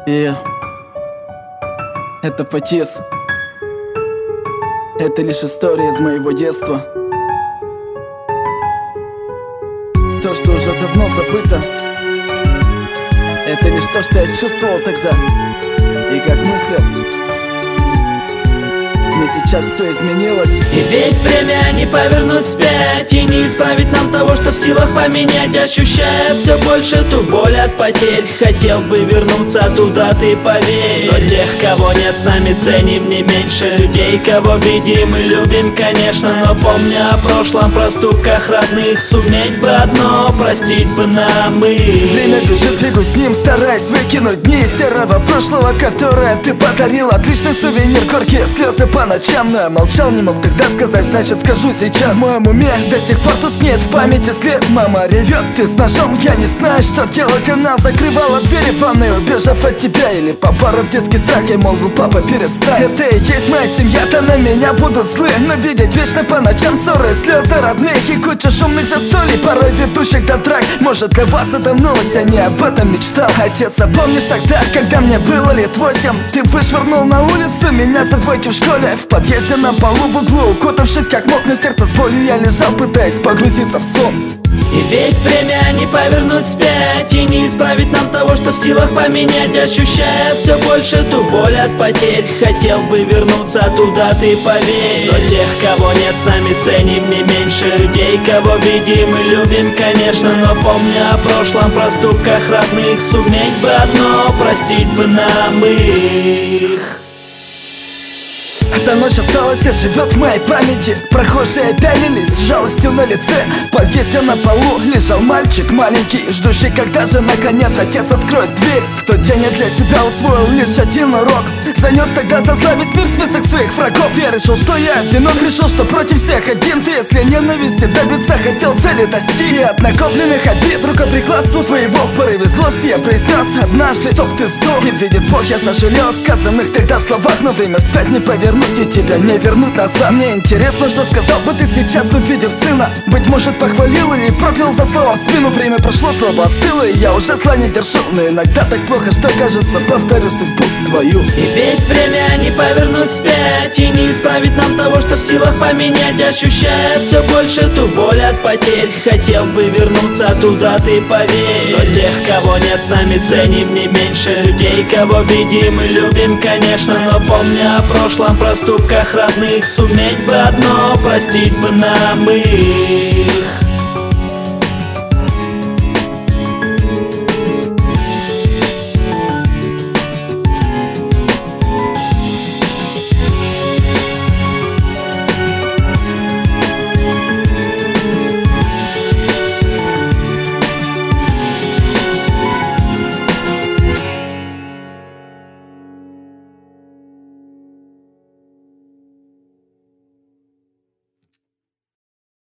И это Фатис. Это лишь история из моего детства. То, что уже давно забыто. Это лишь то, что я чувствовал тогда и как мыслил. Но сейчас все изменилось. И ведь время не повернуть вспять, и не исправить нам того, что в силах поменять. Ощущая все больше ту боль от потерь, хотел бы вернуться туда, ты поверь. Но тех, кого нет с нами, ценим не меньше. Людей, кого видим и любим, конечно. Но помня о прошлом, проступках родных, суметь бы одно, простить бы нам их. Время бежит, бегу с ним, стараясь выкинуть дни серого прошлого, которое ты подарил. Отличный сувенир, горькие слезы по ночам. Но я молчал, не мог тогда сказать, значит скажу сейчас. В моем уме до сих пор тускнеет в памяти след. Мама ревет, ты с ножом, я не знаю, что делать. Она закрывала двери в ванной, убежав от тебя. Или поборов детский страх, я молвил, папа, перестань. Это и есть моя семья-то, на меня будут злы. Но видеть вечно по ночам ссоры, слезы родных и куча шумных застолий, порой ведущих до драк. Может, для вас это новость, а не об этом мечтал. Отец, а помнишь тогда, когда мне было лет 8, ты вышвырнул на улицу меня за двойки в школе. В подъезде на полу в углу, укутавшись как мог, на сердце с болью я лежал, пытаясь погрузиться в сон. И ведь время не повернуть вспять, и не исправить нам того, что в силах поменять. Ощущая все больше ту боль от потерь, хотел бы вернуться туда, ты поверь. Но тех, кого нет с нами, ценим не меньше. Людей, кого видим и любим, конечно. Но помня о прошлом, проступках родных, суметь бы одно, простить бы нам их. Эта ночь осталась и живет в моей памяти. Прохожие пялились с жалостью на лице. В подъезде на полу лежал мальчик маленький, ждущий, когда же наконец отец откроет дверь. В тот день я для себя усвоил лишь один урок. Занес тогда со зла весь мир в список своих врагов. Я решил, что я одинок, решил, что против всех один ты. Если ненависти добиться, хотел цели достичь. И от накопленных обид рукоприкладству твоего в порыве злости я произнес однажды: чтоб ты сдох. И видит Бог, я сожалел о сказанных тогда словах. Но время вспять не повернуть и тебя не вернуть назад. Мне интересно, что сказал бы ты сейчас, увидев сына. Быть может, похвалил или проклял за слово в спину. Время прошло, слово остыло, и я уже зла не держу. Но иногда так плохо, что кажется, повторю судьбу твою. И ведь время не повернуть вспять, и не исправить нам того, что в силах поменять. Ощущая все больше ту боль от потерь, хотел бы вернуться туда, ты поверь. Но тех, кого нет с нами, ценим не меньше. Людей, кого видим и любим, конечно. Но помня о прошлом, проступках родных, суметь бы одно, простить бы нам их.